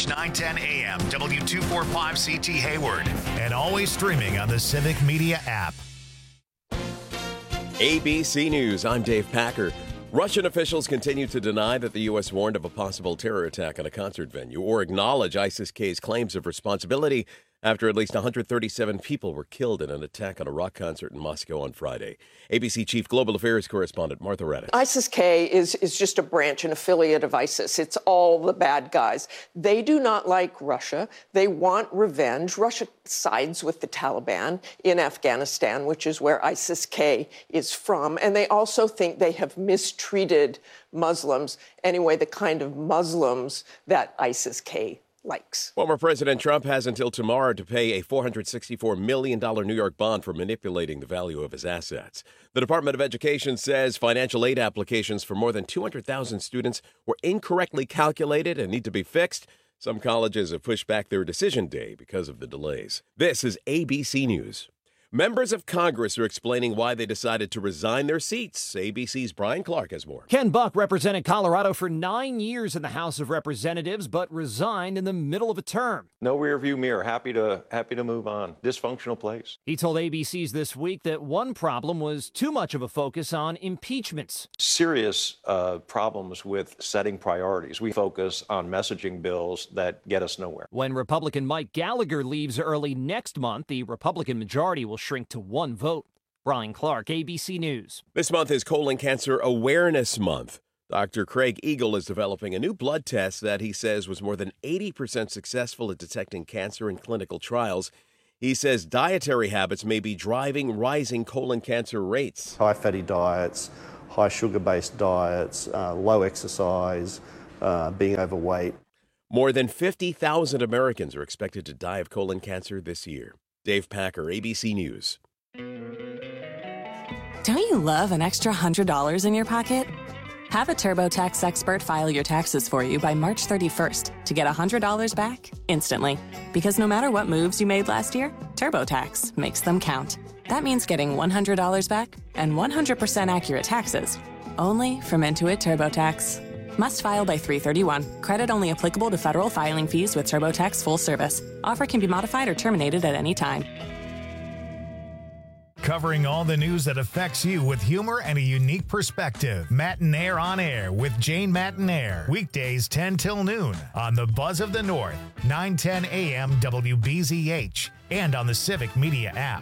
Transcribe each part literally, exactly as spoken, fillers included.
H nine ten A M, W two forty-five C T Hayward, and always streaming on the Civic Media app. A B C News, I'm Dave Packer. Russian officials continue to deny that the U S warned of a possible terror attack on a concert venue or acknowledge ISIS-K's claims of responsibility after at least one hundred thirty-seven people were killed in an attack on a rock concert in Moscow on Friday. A B C Chief Global Affairs Correspondent Martha Raddatz. ISIS-K is, is just a branch, an affiliate of ISIS. It's all the bad guys. They do not like Russia. They want revenge. Russia sides with the Taliban in Afghanistan, which is where ISIS-K is from. And they also think they have mistreated Muslims, anyway, the kind of Muslims that ISIS-K likes. Former President Trump has until tomorrow to pay a four hundred sixty-four million dollars New York bond for manipulating the value of his assets. The Department of Education says financial aid applications for more than two hundred thousand students were incorrectly calculated and need to be fixed. Some colleges have pushed back their decision day because of the delays. This is A B C News. Members of Congress are explaining why they decided to resign their seats. A B C's Brian Clark has more. Ken Buck represented Colorado for nine years in the House of Representatives, but resigned in the middle of a term. No rearview mirror. Happy to happy to move on. Dysfunctional place. He told A B C's This Week that one problem was too much of a focus on impeachments. Serious uh, problems with setting priorities. We focus on messaging bills that get us nowhere. When Republican Mike Gallagher leaves early next month, the Republican majority will shrink to one vote. Brian Clark, A B C News. This month is Colon Cancer Awareness Month. Doctor Craig Eagle is developing a new blood test that he says was more than eighty percent successful at detecting cancer in clinical trials. He says dietary habits may be driving rising colon cancer rates. High fatty diets, high sugar-based diets, uh, low exercise, uh, being overweight. More than fifty thousand Americans are expected to die of colon cancer this year. Dave Packer, A B C News. Don't you love an extra one hundred dollars in your pocket? Have a TurboTax expert file your taxes for you by March thirty-first to get one hundred dollars back instantly. Because no matter what moves you made last year, TurboTax makes them count. That means getting one hundred dollars back and one hundred percent accurate taxes. Only from Intuit TurboTax. Must file by three thirty-one. Credit only applicable to federal filing fees with TurboTax full service. Offer can be modified or terminated at any time. Covering all the news that affects you with humor and a unique perspective. Matinaire on Air with Jane Matinaire. Weekdays ten till noon on the Buzz of the North, nine ten A M W B Z H, and on the Civic Media app.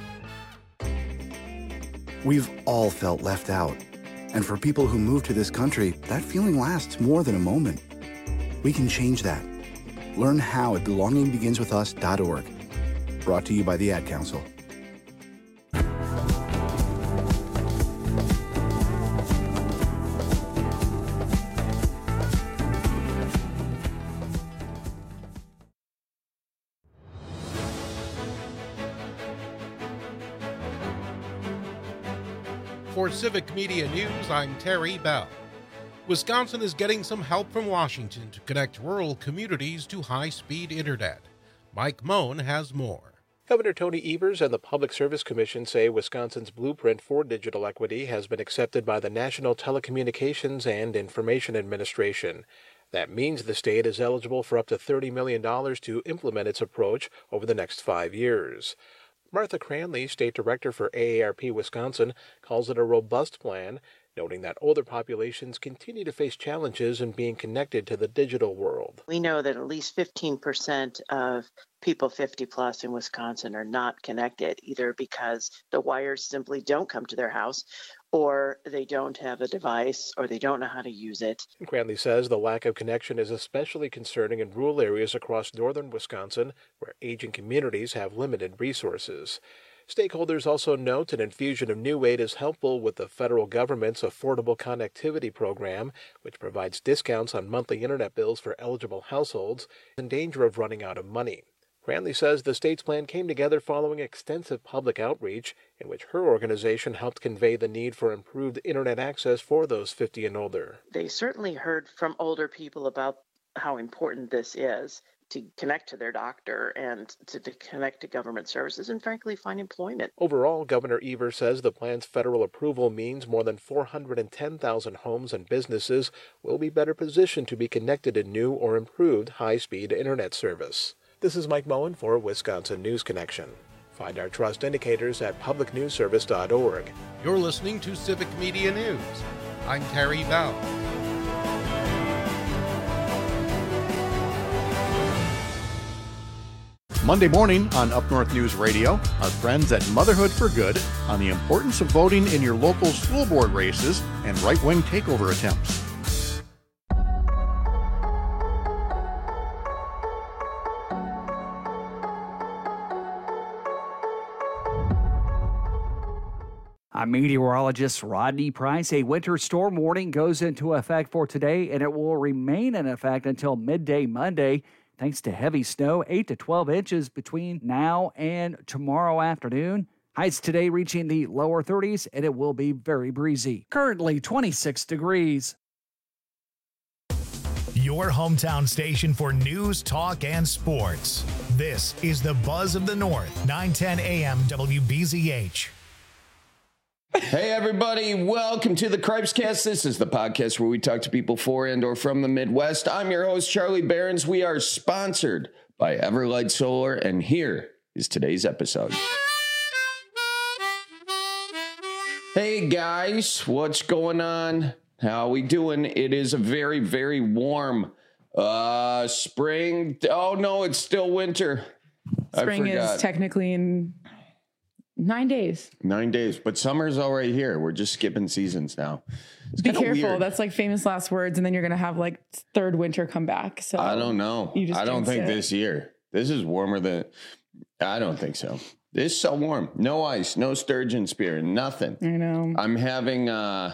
We've all felt left out. And for people who move to this country, that feeling lasts more than a moment. We can change that. Learn how at belonging begins with us dot org. Brought to you by the Ad Council. For Civic Media News, I'm Terry Bell. Wisconsin is getting some help from Washington to connect rural communities to high-speed internet. Mike Moen has more. Governor Tony Evers and the Public Service Commission say Wisconsin's blueprint for digital equity has been accepted by the National Telecommunications and Information Administration. That means the state is eligible for up to thirty million dollars to implement its approach over the next five years. Martha Cranley, State Director for A A R P Wisconsin, calls it a robust plan, noting that older populations continue to face challenges in being connected to the digital world. We know that at least fifteen percent of people fifty plus in Wisconsin are not connected, either because the wires simply don't come to their house, or they don't have a device, or they don't know how to use it. Cranley says the lack of connection is especially concerning in rural areas across northern Wisconsin, where aging communities have limited resources. Stakeholders also note an infusion of new aid is helpful with the federal government's Affordable Connectivity Program, which provides discounts on monthly internet bills for eligible households in danger of running out of money. Cranley says the state's plan came together following extensive public outreach in which her organization helped convey the need for improved internet access for those fifty and older. They certainly heard from older people about how important this is, to connect to their doctor and to, to connect to government services and, frankly, find employment. Overall, Governor Evers says the plan's federal approval means more than four hundred ten thousand homes and businesses will be better positioned to be connected to new or improved high-speed internet service. This is Mike Moen for Wisconsin News Connection. Find our trust indicators at public news service dot org. You're listening to Civic Media News. I'm Terry Bell. Monday morning on Up North News Radio, our friends at Motherhood for Good on the importance of voting in your local school board races and right-wing takeover attempts. I'm meteorologist Rodney Price. A winter storm warning goes into effect for today, and it will remain in effect until midday Monday, thanks to heavy snow, eight to twelve inches between now and tomorrow afternoon. Highs today reaching the lower thirties, and it will be very breezy. Currently twenty-six degrees. Your hometown station for news, talk, and sports. This is the Buzz of the North, nine ten A M W B Z H. Hey everybody, welcome to the Cripescast. This is the podcast where we talk to people for and or from the Midwest. I'm your host, Charlie Behrens. We are sponsored by Everlight Solar, and here is today's episode. Hey guys, what's going on? How we doing? It is a very, very warm uh, spring. Oh no, it's still winter. Spring is technically in Nine days. Nine days. But summer's already here. We're just skipping seasons now. It's Be careful. Weird. That's like famous last words. And then you're going to have like third winter come back. So I don't know. You just I don't think it. this year. This is warmer than. I don't think so. This is so warm. No ice, no sturgeon spear, nothing. I know. I'm having, uh,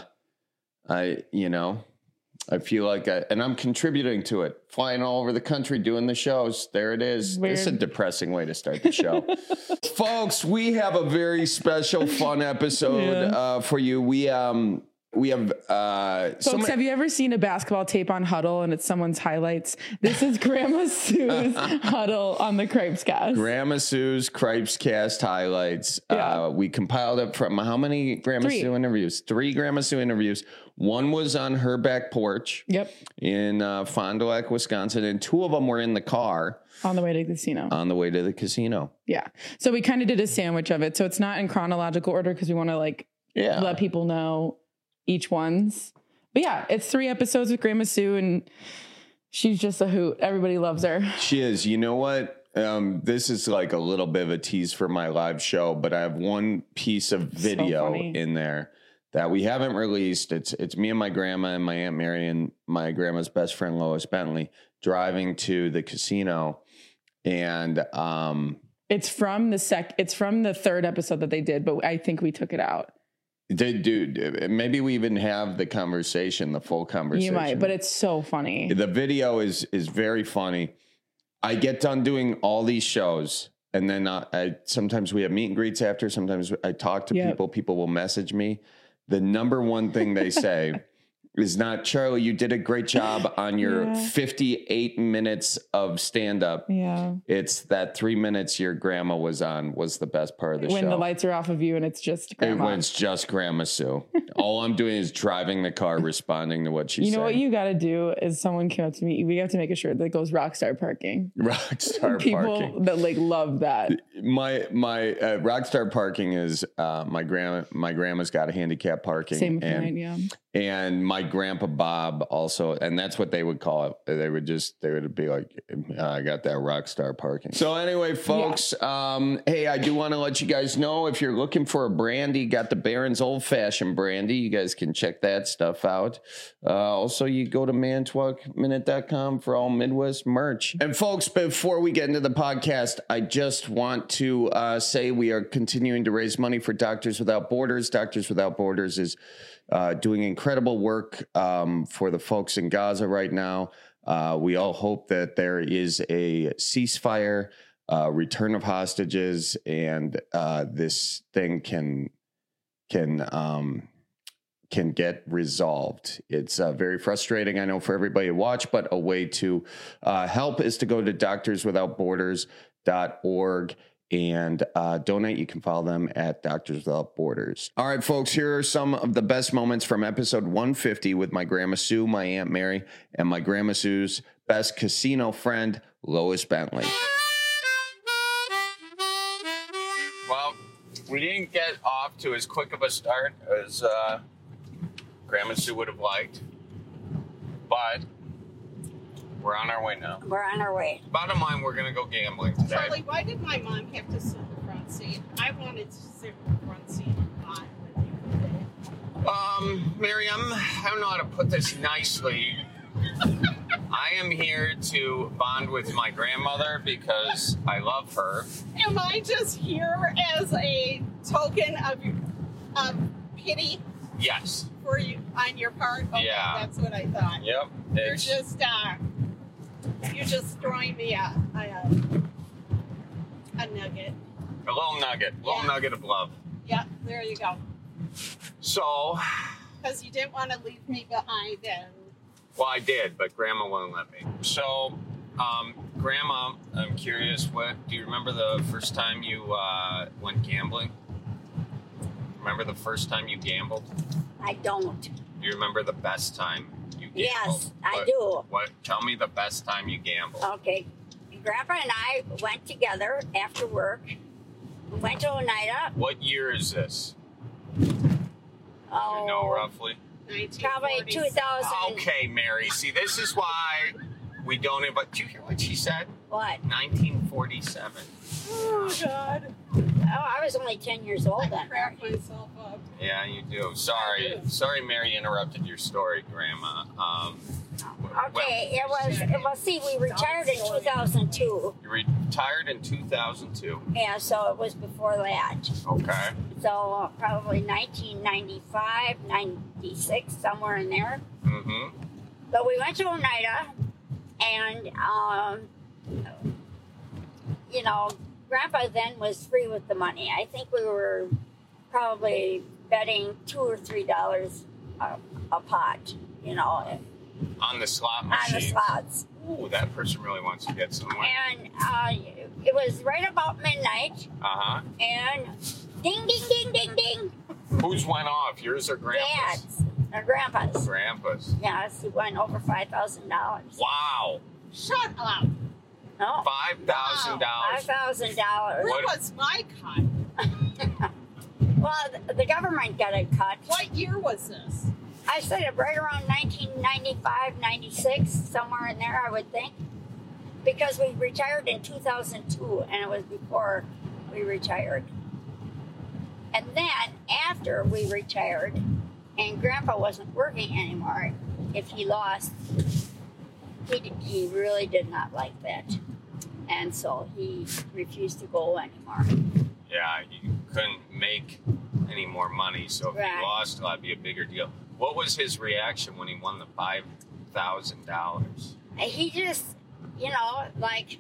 I, you know, I feel like, I, and I'm contributing to it, flying all over the country, doing the shows. There it is. Weird. It's a depressing way to start the show. Folks, we have a very special, fun episode yeah. uh, for you. We, um, we have, uh, folks, so many- have you ever seen a basketball tape on Huddle and it's someone's highlights? This is Grandma Sue's Huddle on the Cripescast. Grandma Sue's Cripescast highlights. Yeah. Uh, we compiled it from how many Grandma Three. Sue interviews? Three Grandma Sue interviews. One was on her back porch. Yep. In uh, Fond du Lac, Wisconsin, and two of them were in the car. On the way to the casino. On the way to the casino. Yeah. So we kind of did a sandwich of it. So it's not in chronological order because we want to like yeah. let people know each one's. But yeah, it's three episodes with Grandma Sue, and she's just a hoot. Everybody loves her. She is. You know what? Um, this is like a little bit of a tease for my live show, but I have one piece of video so in there that we haven't released. It's it's me and my grandma and my Aunt Mary and my grandma's best friend, Lois Bentley, driving to the casino. And um, it's from the sec. It's from the third episode that they did, but I think we took it out. Did dude? Maybe we even have the conversation, the full conversation. You might, but it's so funny. The video is is very funny. I get done doing all these shows, and then uh, I sometimes we have meet and greets after. Sometimes I talk to Yep. people. People will message me. The number one thing they say is not, Charlie, you did a great job on your Yeah. fifty-eight minutes of stand-up. Yeah. It's that three minutes your grandma was on was the best part of the When show. the lights are off of you and it's just Grandma. When it's just Grandma Sue. All I'm doing is driving the car, responding to what she's You know saying. what you got to do is someone came up to me. We have to make a shirt that goes Rockstar Parking. Rockstar People parking. that like love that. My my uh, Rockstar parking is uh, my grandma. My grandma's got a handicap parking. Same with and, mine, yeah. And my grandpa Bob also, and that's what they would call it. They would just they would be like, uh, I got that Rockstar parking. So anyway, folks, yeah. um, hey, I do want to let you guys know if you're looking for a brandy, got the Barron's Old Fashioned brandy. You guys can check that stuff out. Uh, also, you go to manitowoc minute dot com for all Midwest merch. And folks, before we get into the podcast, I just want to uh, say we are continuing to raise money for Doctors Without Borders. Doctors Without Borders is uh, doing incredible work um, for the folks in Gaza right now. Uh, we all hope that there is a ceasefire, uh, return of hostages, and uh, this thing can can um, can get resolved. It's uh, very frustrating, I know, for everybody to watch, but a way to uh, help is to go to doctors without borders dot org and uh, donate. You can follow them at Doctors Without Borders. All right, folks, here are some of the best moments from episode one fifty with my Grandma Sue, my Aunt Mary, and my Grandma Sue's best casino friend, Lois Bentley. Well, we didn't get off to as quick of a start as uh, Grandma Sue would have liked, but we're on our way now. We're on our way. Bottom line, we're going to go gambling today. Charlie, why did my mom have to sit in the front seat? I wanted to sit in the front seat and bond with you. Um, Mary, I'm, I don't know how to put this nicely. I am here to bond with my grandmother because I love her. Am I just here as a token of, of pity? Yes. For you on your part? Okay, yeah. That's what I thought. Yep. You're It's, just, uh, you're just throwing me a, a, a nugget. a little nugget, a little Yeah. nugget of love. Yeah, there you go. So, Because you didn't want to leave me behind and well, I did, but Grandma wouldn't let me. So, um, Grandma, I'm curious, what do you remember the first time you uh, went gambling? Remember the first time you gambled? I don't. Do you remember the best time you gambled? Yes, I What- do. What? Tell me the best time you gambled. Okay. Grandpa and I went together after work. We went to Oneida. What year is this? Oh, You know roughly? probably two thousand. Okay, Mary. See, this is why we don't invite. Did you hear what she said? What? nineteen forty-seven. oh God, Oh, I was only ten years old then. crack myself up. Yeah, you do. Sorry. Sorry, Mary interrupted your story, Grandma. Um, Okay, it was, it was, see, we retired in two thousand two. you retired in two thousand two. Yeah, so it was before that. Okay. So uh, probably nineteen ninety-five, ninety-six, somewhere in there. Mm-hmm. But we went to Oneida, and, um, you know, Grandpa then was free with the money. I think we were probably betting two or three dollars a, a pot, you know, On the slot on machine. the slots. Ooh, that person really wants to get somewhere. And uh, it was right about midnight, Uh-huh. and ding, ding, ding, ding, ding. Whose went off? Yours or Grandpa's? Dad's, or Grandpa's. Grandpa's. Yes, he won over five thousand dollars. Wow. Shut up. No. Five thousand Five dollars. thousand dollars. Where was my cut? Well, the, the government got it cut. What year was this? I said it right around nineteen ninety-five, ninety-six, somewhere in there, I would think. Because we retired in two thousand two, and it was before we retired. And then, after we retired, and Grandpa wasn't working anymore, if he lost, he, did, he really did not like that. And so he refused to go anymore. Yeah, you couldn't make any more money, so if Right. he lost, that'd be a bigger deal. What was his reaction when he won the five thousand dollars? And he just, you know, like,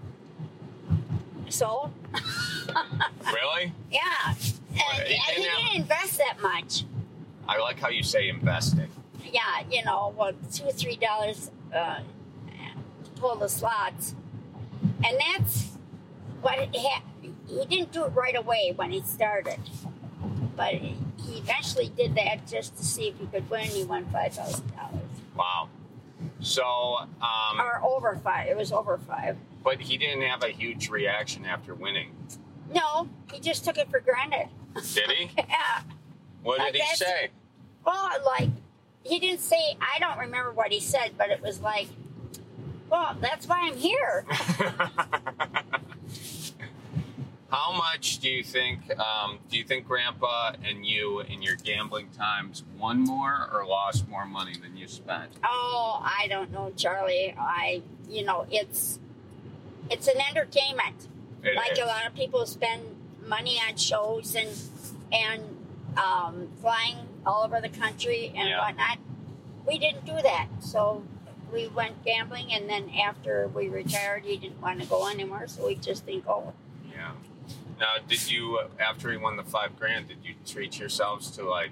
so? Really? Yeah. And he he, didn't didn't have- invest that much. I like how you say investing. Yeah, you know, well, two or three dollars uh, to pull the slots. And that's what it ha- he didn't do it right away when he started. But he eventually did that just to see if he could win. He won five thousand dollars. Wow. So, um, Or over five. It was over five. but he didn't have a huge reaction after winning, No, he just took it for granted. did he? Yeah. What Like did he that's- say? Well, like, he didn't say, I don't remember what he said, but it was like, well, that's why I'm here. How much do you think, um, do you think Grandpa and you in your gambling times won more or lost more money than you spent? Oh, I don't know, Charlie. I, you know, it's, it's an entertainment. It like is. a lot of people spend money on shows and, and, um, flying all over the country and Yeah. whatnot. We didn't do that. So we went gambling, and then after we retired, he didn't want to go anymore, so we just didn't go. Yeah. Now, did you, after he won the five grand, did you treat yourselves to like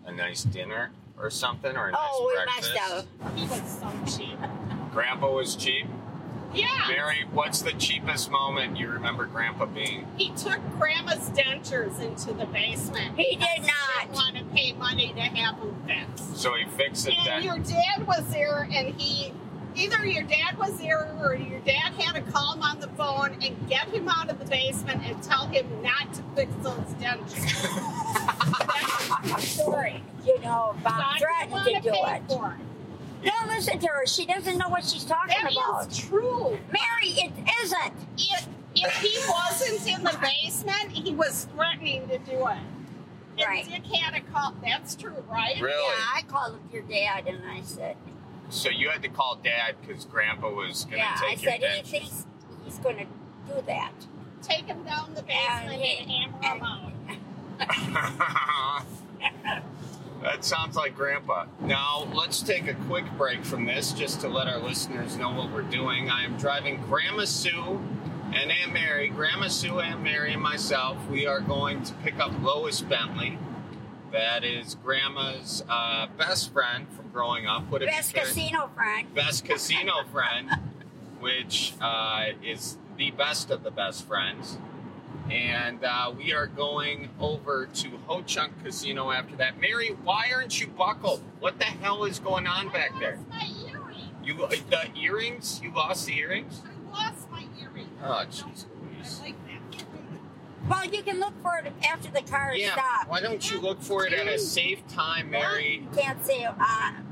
a nice dinner or something, or a nice Oh, we breakfast? must have. He was so cheap. Grandpa was cheap? Yeah. Mary, what's the cheapest moment you remember Grandpa being? He took Grandma's dentures into the basement. He did because not. didn't want to pay money to have them fixed. So he fixed it And then? your dad was there, and he, either your dad was there or your dad had to call him on the phone and get him out of the basement and tell him not to fix those dentures. That's the story. You know, Bob Bob threatened didn't to do wanna it. pay for it. Don't listen to her. She doesn't know what she's talking That about. is true. Mary, it isn't. If, if he wasn't in the basement, he was threatening to do it. And Right. Dick had a call. That's true, right? Really? Yeah, I called your dad and I said, So you had to call Dad because Grandpa was going to yeah, I take your said he dentures. thinks he's going to do that. Take him down the basement and, And he- hammer him out. That sounds like Grandpa. Now, let's take a quick break from this just to let our listeners know what we're doing. I am driving Grandma Sue and Aunt Mary. Grandma Sue, Aunt Mary, and myself. We are going to pick up Lois Bentley. That is Grandma's uh, best friend from growing up. What have you Best said? casino friend. Best casino friend, which uh, is the best of the best friends. And uh, we are going over to Ho Chunk Casino after that. Mary, why aren't you buckled? What the hell is going on back there? My earring. You uh, the earrings? You lost the earrings? I lost my earring. Oh, jeez Louise. I like that. Well, you can look for it after the car Yeah, stops. why don't you look for it at a safe time, Mary? Can't say uh,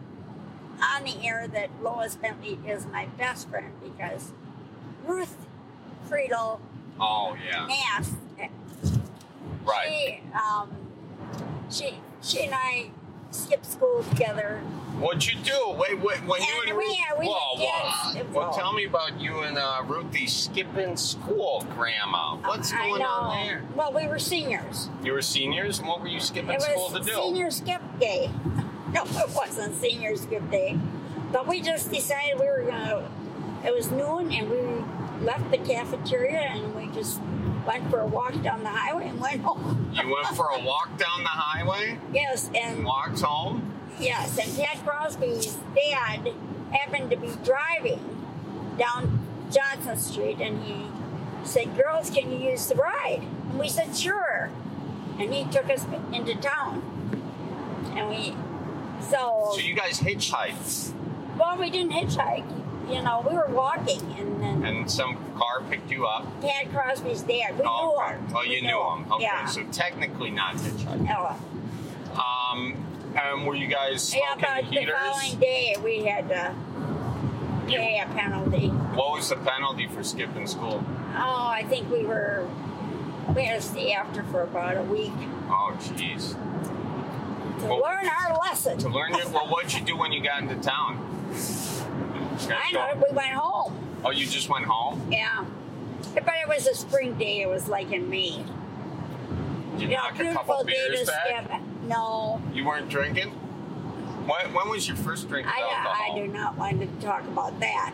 on the air that Lois Bentley is my best friend because Ruth Friedel Oh, yeah. Nass, Right. she, um, she, she and I skipped school together. What'd you do? Wait, wait, when you And and we- Ruth... yeah, we whoa, did whoa. dance. Well, tell me about you and uh, Ruthie skipping school, Grandma. What's I going know. on there? Well, we were seniors. You were seniors, and what were you skipping It school to was do? senior skip day. No, it wasn't senior skip day. But we just decided we were gonna. It was noon, and we left the cafeteria, and we just went for a walk down the highway and went home. You went for a walk down the highway? Yes, and Walked home? yes, and Ted Crosby's dad happened to be driving down Johnson Street, and he said, "Girls, can you use the ride?" And we said, "Sure." And he took us into town, and we so. So you guys hitchhiked, Well, we didn't hitchhike. You know, we were walking, and then and some car picked you up? Ted Crosby's dad. We Oh, knew okay. him. Oh, We you knew him. Okay, Yeah. so technically not hitchhiking. Oh. Um, and were you guys Yeah, smoking but the heaters? following day we had to pay a penalty. What was the penalty for skipping school? Oh, I think we were we had to stay after for about a week Oh, jeez. to Well, learn our lesson. To learn it, well, what'd you do when you got into town? You guys I go- know. We went home. Oh, you just went home? Yeah, but it was a spring day. It was like in May. Did you Yeah, knock a couple beautiful day beers to back? skip. No, You weren't drinking? When, when was your first drink of I, alcohol? I do not want to talk about that.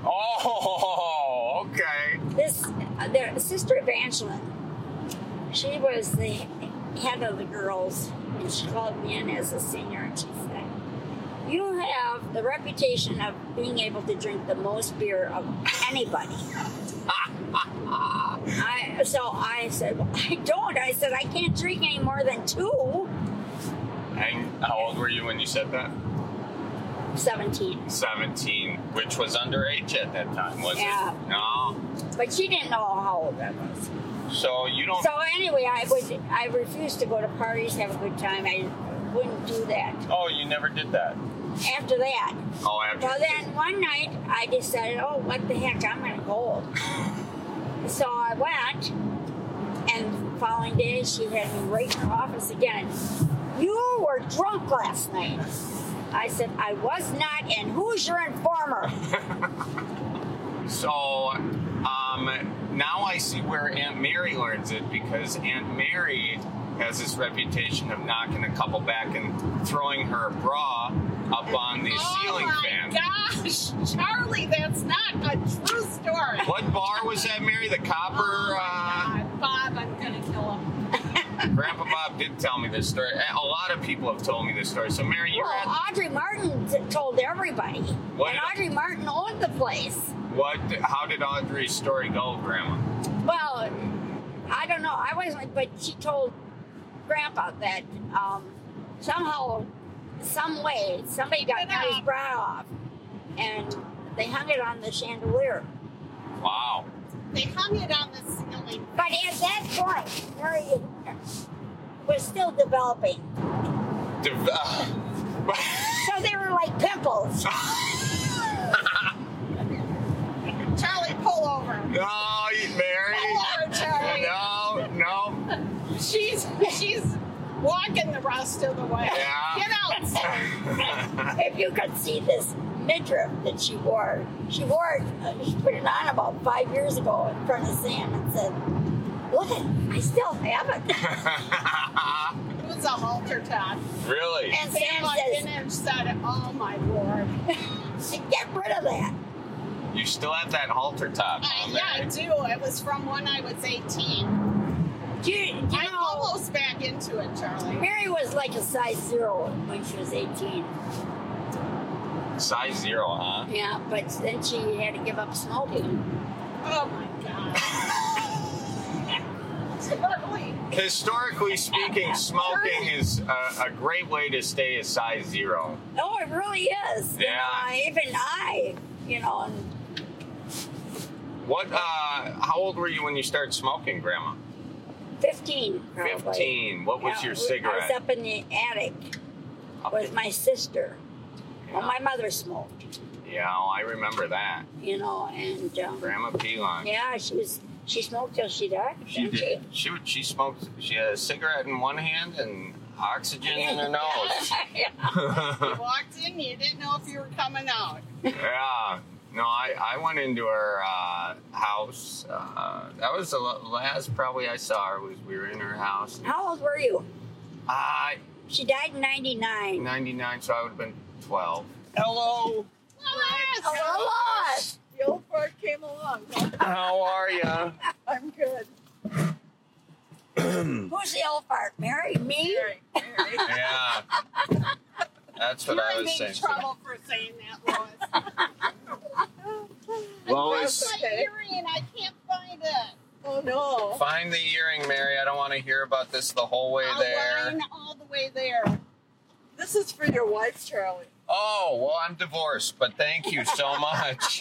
Oh, okay. This, uh, their sister Evangeline, she was the head of the girls, and she called me in as a senior, and she said, "You have the reputation of being able to drink the most beer of anybody." I, so I said, "Well, I don't." I said, "I can't drink any more than two." And how old were you when you said that? seventeen. seventeen, which was underage at that time, was Yeah. it? No. But she didn't know how old I was. So you don't. So anyway, I would, I refused to go to parties, have a good time. I wouldn't do that. Oh, you never did that. After that, Oh, after. well then one night I decided, oh, what the heck, I'm gonna go. So I went, and the following day she had me right in her office again. "You were drunk last night." I said, "I was not, and who's your informer?" So, um, now I see where Aunt Mary learns it, because Aunt Mary has this reputation of knocking a couple back and throwing her bra up on the Oh ceiling my fan. gosh, Charlie, that's not a true story. What bar was that, Mary? The Copper? Oh uh, my God, Bob, I'm gonna kill him. Grandpa Bob did tell me this story. A lot of people have told me this story. So, Mary, you're well, at... Audrey Martin t- told everybody. What and did- Audrey Martin owned the place. What? How did Audrey's story go, Grandma? Well, I don't know. I wasn't, but she told Grandpa that um, somehow, some way, somebody got his bra off, and they hung it on the chandelier. Wow. They hung it on the ceiling. But at that point, Mary was still developing. De- uh, So they were like pimples. Charlie, pull over. No, Mary. Pull over, Charlie. No, no. She's she's walking the rest of the way. Yeah. Get out. If you could see this midriff that she wore, she wore it, uh, she put it on about five years ago in front of Sam and said, look, I still have it. It was a halter top. Really? And Sam Sam like says- finished said, oh my lord. Get rid of that. You still have that halter top, Uh, huh, yeah, I Mary? do. It was from when I was eighteen. Do you, do you I'm know, almost back into it, Charlie. Mary was like a size zero when she was eighteen. Size zero, huh? Yeah, but then she had to give up smoking. Oh my god. Charlie. Historically speaking, smoking is a, a great way to stay a size zero. Oh, it really is. Yeah. You know, even I, you know, and What? Uh, how old were you when you started smoking, Grandma? fifteen, probably. Fifteen. What was Yeah, your I cigarette? was up in the attic with my sister. Well, my mother smoked, Yeah, oh, I remember that. you know, and um, Grandma Pilon. yeah, she was she smoked till she died. She didn't did. She would. She smoked. She had a cigarette in one hand and oxygen in her nose. You walked in, you didn't know if you were coming out. Yeah. No, I, I went into her uh, house. Uh, that was the last probably I saw her. Was we were in her house. How old were you? Uh, She died in ninety-nine. ninety-nine, so I would have been twelve. Hello. Hello, Lois. The old part came along. How are ya? I'm good. Who's the old part? Mary? Me? Mary, Mary. Yeah. That's what You're I in was big saying. trouble for saying that, Lois. Lois, That's my earring, I can't find it. Oh no. find the earring, Mary. I don't want to hear about this the whole way I'll there. line all the way there. This is for your wife, Charlie. Oh, well, I'm divorced, but thank you so much.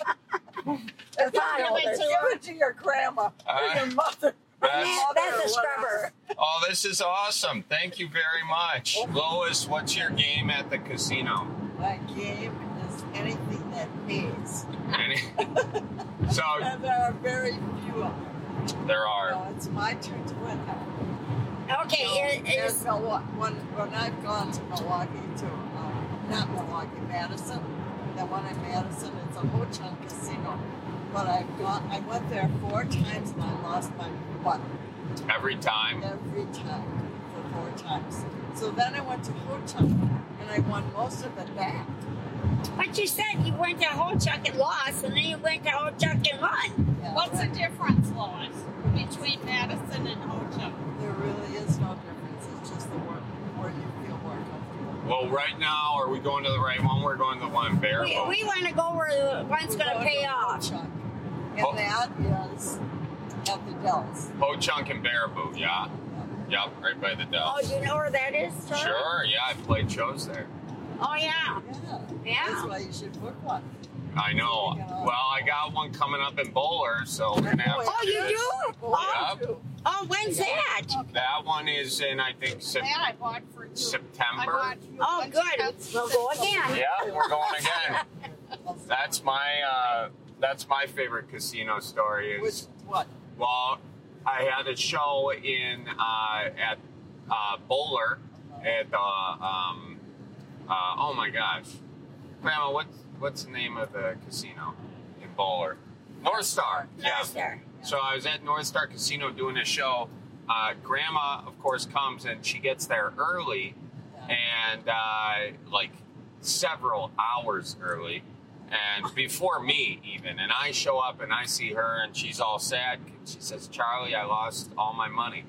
Give it to, give it to your grandma Uh, or your mother. That's- That's a scrubber. Oh, this is awesome. Thank you very much. Lois, what's your game at the casino? My game is anything that pays. Any- so, And there are very few of them. there are. So it's my turn to win now. Okay, So, it, there's it's, Milwaukee. When, when I've gone to Milwaukee, to um, not Milwaukee, Madison, the one in Madison, it's a Ho-Chunk casino. But I've gone, I went there four times and I lost my butt Every time. every time for four times. So then I went to Ho-Chunk and I won most of it back. but you said you went to Ho-Chunk and lost, and then you went to Ho-Chunk and won. Yeah. What's the difference, Lois, between Madison and Ho-Chunk? There really is no difference. It's just the word where you feel more comfortable. Well, right now, are we going to the right one? We're going to the one in We, Bareboat. we want to go where the one's going to pay off. And Oh. that is at the Dells. Ho-Chunk and Bareboot, yeah. Yep, right by the Oh, Dells. do you know where that is, Charlie? Sure, yeah, I played shows there. Oh, yeah. Yeah. Yeah. That's why you should book one. I know. Well, I got one coming up in Bowler, so we're going to have Oh, to you do? Oh, Yep. oh, when's that? That one is in, I think, Sep- That I bought for you. I September. bought you Oh, one good. ticket. We'll go again. Yeah, we're going again. That's my uh, that's my favorite casino story. Which, Is what? well, I had a show in uh, at uh, Bowler at the um, uh, oh my gosh, Grandma, what's what's the name of the casino in Bowler? North Star. Yeah. North Star. So I was at North Star Casino doing a show. Uh, Grandma, of course, comes and she gets there early, and uh, like several hours early, and before me even. And I show up and I see her, and she's all sad. She says, "Charlie, I lost all my money."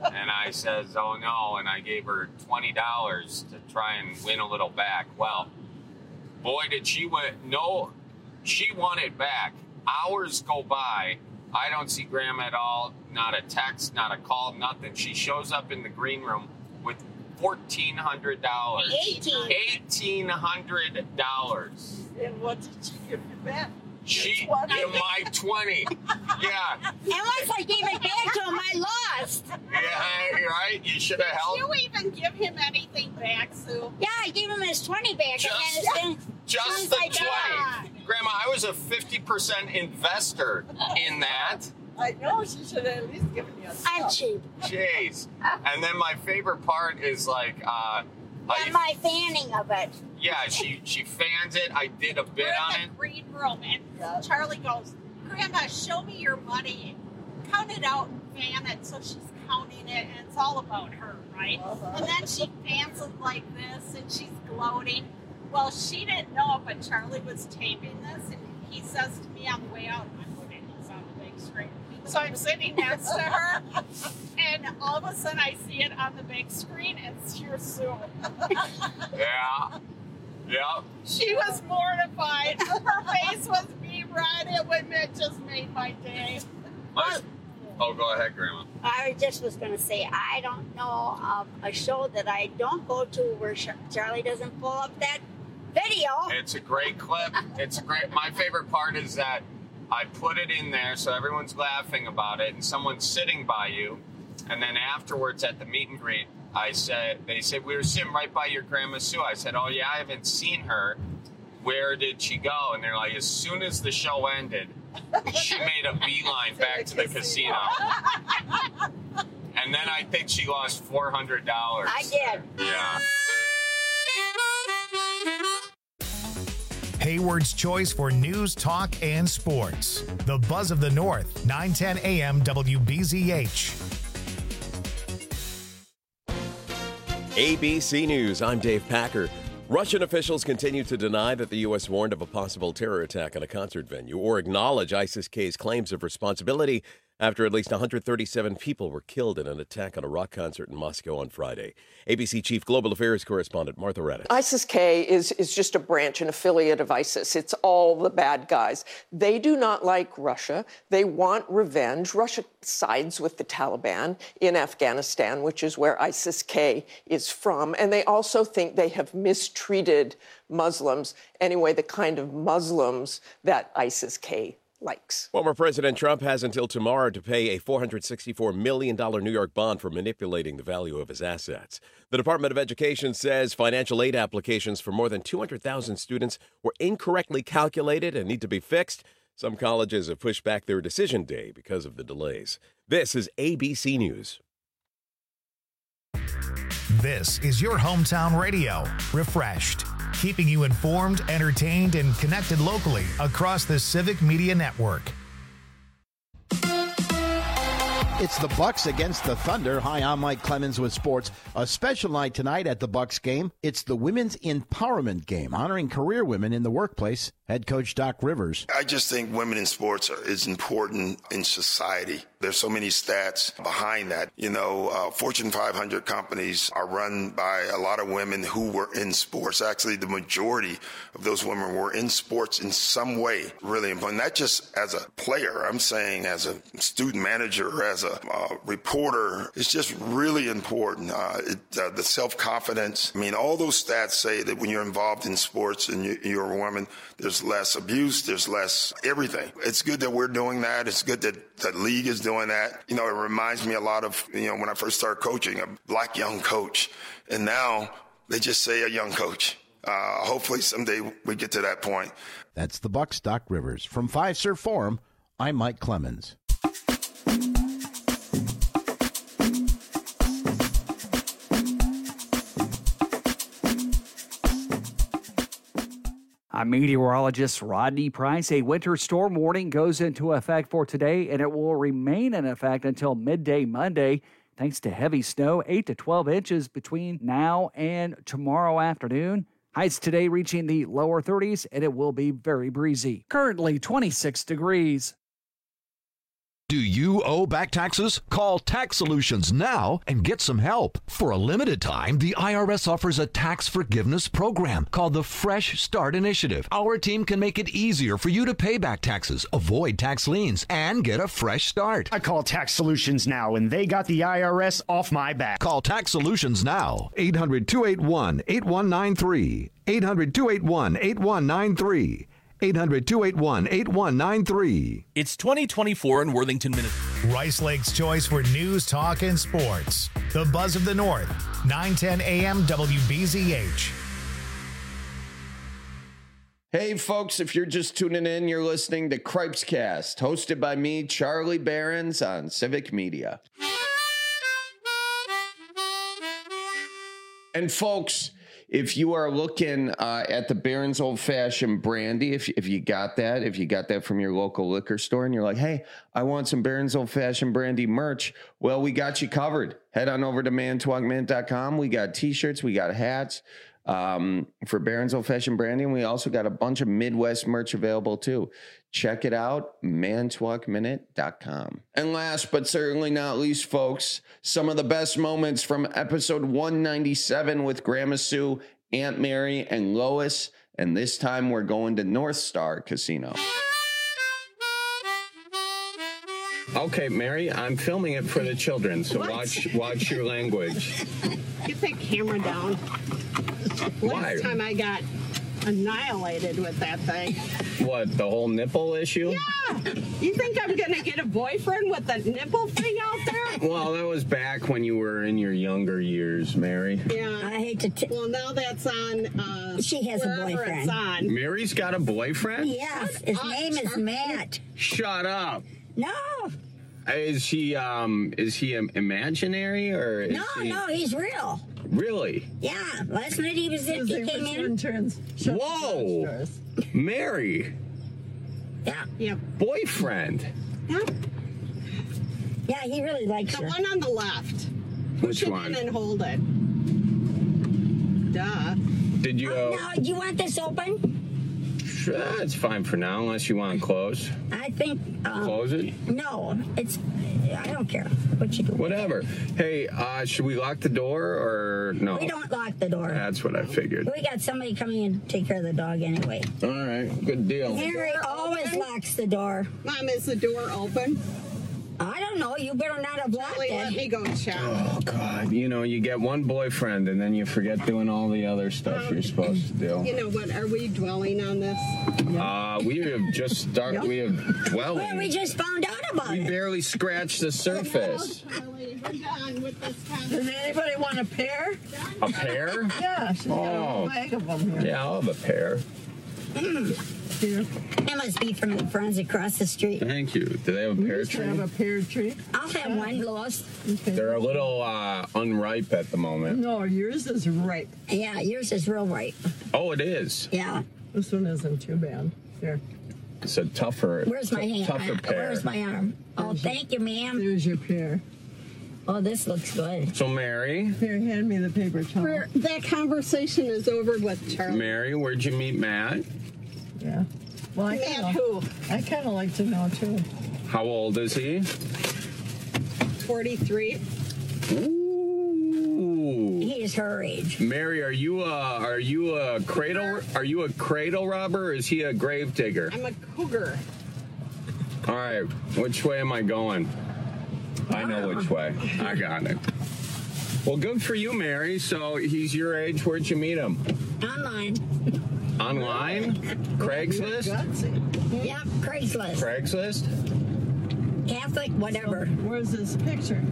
And I says, oh no, and I gave her twenty dollars to try and win a little back. Well, boy, did she win. No, she won it back. Hours go by. I don't see Grandma at all. Not a text, not a call, nothing. She shows up in the green room with fourteen hundred dollars. eighteen hundred dollars. And what did she give you back? She gave my twenty. Yeah. And once I gave it back to him, I lost. Yeah, right? You should have helped. Did you even give him anything back, Sue? Yeah, I gave him his twenty back. Just, and then just the twenty. Grandma, I was a fifty percent investor in that. I know, she should have at least given you a stuff. I'm cheap. Jeez. And then my favorite part is like, uh, Yeah, I, my fanning of it. yeah, she she fans it. I did a bit We're on in it. the green room, and Charlie goes, Grandma, show me your money. Count it out and fan it. So she's counting it, and it's all about her, right? Uh-huh. And then she fans it like this, and she's gloating. Well, she didn't know it, but Charlie was taping this, and he says to me on the way out, I'm putting this on the big screen. So I'm sitting next to her, and all of a sudden I see it on the big screen, and it's your Sue. Yeah. Yeah. She was mortified. Her face was beat red. It, would, it just made my day. Let's, oh, go ahead, Grandma. I just was going to say, I don't know of a show that I don't go to where Charlie doesn't pull up that video. It's a great clip. It's a great. My favorite part is that I put it in there so everyone's laughing about it, and someone's sitting by you, and then afterwards at the meet and greet, I said, they said, we were sitting right by your Grandma Sue. I said, oh yeah, I haven't seen her. Where did she go? And they're like, as soon as the show ended, she made a beeline back to the casino. And then I think she lost four hundred dollars. I did. Yeah. Hayward's choice for news, talk, and sports. The Buzz of the North, nine ten A M W B Z H. A B C News, I'm Dave Packer. Russian officials continue to deny that the U S warned of a possible terror attack on a concert venue or acknowledge ISIS-K's claims of responsibility after at least one hundred thirty-seven people were killed in an attack on a rock concert in Moscow on Friday. A B C Chief Global Affairs Correspondent Martha Raddatz. ISIS-K is, is just a branch, an affiliate of ISIS. It's all the bad guys. They do not like Russia. They want revenge. Russia sides with the Taliban in Afghanistan, which is where ISIS-K is from. And they also think they have mistreated Muslims, anyway, the kind of Muslims that ISIS-K likes. Former President Trump has until tomorrow to pay a four hundred sixty-four million dollars New York bond for manipulating the value of his assets. The Department of Education says financial aid applications for more than two hundred thousand students were incorrectly calculated and need to be fixed. Some colleges have pushed back their decision day because of the delays. This is A B C News. This is your hometown radio, refreshed, keeping you informed, entertained, and connected locally across the Civic Media Network. It's the Bucks against the Thunder. Hi, I'm Mike Clemens with sports. A special night tonight at the Bucks game. It's the Women's Empowerment Game, honoring career women in the workplace. Head coach Doc Rivers. I just think women in sports are, is important in society. There's so many stats behind that. You know, uh, Fortune five hundred companies are run by a lot of women who were in sports. Actually, the majority of those women were in sports in some way. Really important. Not just as a player. I'm saying as a student manager, as a uh, reporter. It's just really important. Uh, it, uh, the self-confidence. I mean, all those stats say that when you're involved in sports and you, you're a woman, there's less abuse, there's less everything. It's good that we're doing that. It's good that the league is doing that. You know, it reminds me a lot of, you know, when I first started coaching, a black young coach. And now they just say a young coach. Uh, hopefully someday we get to that point. That's the Bucks, Doc Rivers. From Fiserv Forum, I'm Mike Clemens. I'm meteorologist Rodney Price. A winter storm warning goes into effect for today, and it will remain in effect until midday Monday, thanks to heavy snow, eight to twelve inches between now and tomorrow afternoon. Highs today reaching the lower thirties, and it will be very breezy. Currently twenty-six degrees. Do you owe back taxes? Call Tax Solutions now and get some help. For a limited time, the I R S offers a tax forgiveness program called the Fresh Start Initiative. Our team can make it easier for you to pay back taxes, avoid tax liens, and get a fresh start. I call Tax Solutions now, and they got the I R S off my back. Call Tax Solutions now. eight hundred, two eight one, eight one nine three. eight hundred, two eight one, eight one nine three. eight hundred, two eight one, eight one nine three. It's twenty twenty-four in Worthington, Minnesota. Rice Lake's choice for news, talk, and sports. The Buzz of the North, nine ten A M W B Z H. Hey, folks, if you're just tuning in, you're listening to Cripescast, hosted by me, Charlie Behrens, on Civic Media. And, folks, if you are looking uh, at the Behrens Old Fashioned Brandy, if, if you got that, if you got that from your local liquor store and you're like, hey, I want some Behrens Old Fashioned Brandy merch, well, we got you covered. Head on over to mantowoc mint dot com. We got T-shirts, we got hats um, for Behrens Old Fashioned Brandy, and we also got a bunch of Midwest merch available, too. Check it out, mantowoc mint dot com. And last but certainly not least, folks, some of the best moments from episode one ninety-seven with Grandma Sue, Aunt Mary, and Lois. And this time we're going to North Star Casino. Okay, Mary, I'm filming it for the children, so what? watch watch your language. Get that camera down. Why? Last time I got annihilated with that thing. What, the whole nipple issue? Yeah! You think I'm gonna get a boyfriend with a nipple thing out there? Well, that was back when you were in your younger years, Mary. Yeah. I hate to t- Well, now that's on, uh... She has a boyfriend. It's on. Mary's got a boyfriend? Yes, his name is Matt. Shut up. No! Is he, um, is he um, imaginary, or is No, he... no, he's real. Really? Yeah, last night he was in, he came in. Turns. Whoa! Mary! Yeah. Yeah. Boyfriend? Yeah. Yeah, he really likes the her. The one on the left. Which Push one? it in and hold it. Duh. Did you... Oh, Uh... now, do you want this open? Sure, it's fine for now, unless you want to close. I think... Um, Close it? No, it's... I don't care what you do. Whatever. Hey, uh, should we lock the door, or no? We don't lock the door. That's what I figured. We got somebody coming in to take care of the dog anyway. All right, good deal. Harry always open? locks the door. Mom, is the door open? I don't know. You better not have locked it. Let me go check. Oh, God. You know, you get one boyfriend, and then you forget doing all the other stuff um, you're supposed to do. You know what? Are we dwelling on this? Uh, we have just started. We have dwelling. Well, we just found out about we it. We barely scratched the surface. We're done with this conversation. Does anybody want a pear? A pear? Yeah. She's got oh. a bag of them here. Yeah, I'll have a pear. Mm. That must be from the friends across the street. Thank you. Do they have a we pear tree? have a pear tree. I'll have one, Lois. Okay. They're a little uh, unripe at the moment. No, yours is ripe. Yeah, yours is real ripe. Oh, it is? Yeah. This one isn't too bad. Here. It's a tougher, Where's my hand? tougher pear. Where's my arm? Oh, there's thank your, you, ma'am. There's your pear. Oh, this looks good. So, Mary. Here, hand me the paper towel. We're, that conversation is over with Charlie. Mary, where'd you meet Matt? Yeah. Well, I Matt who? I kind of like to know, too. How old is he? forty-three. Ooh. He's her age. Mary, are you a are you a cradle are you a cradle robber, or is he a grave digger? I'm a cougar. All right, which way am I going? I know which way. I got it. Well, good for you, Mary. So he's your age. Where'd you meet him? Online. Online? Craigslist? Yep, Craigslist. Craigslist? Catholic, whatever. Where's this picture?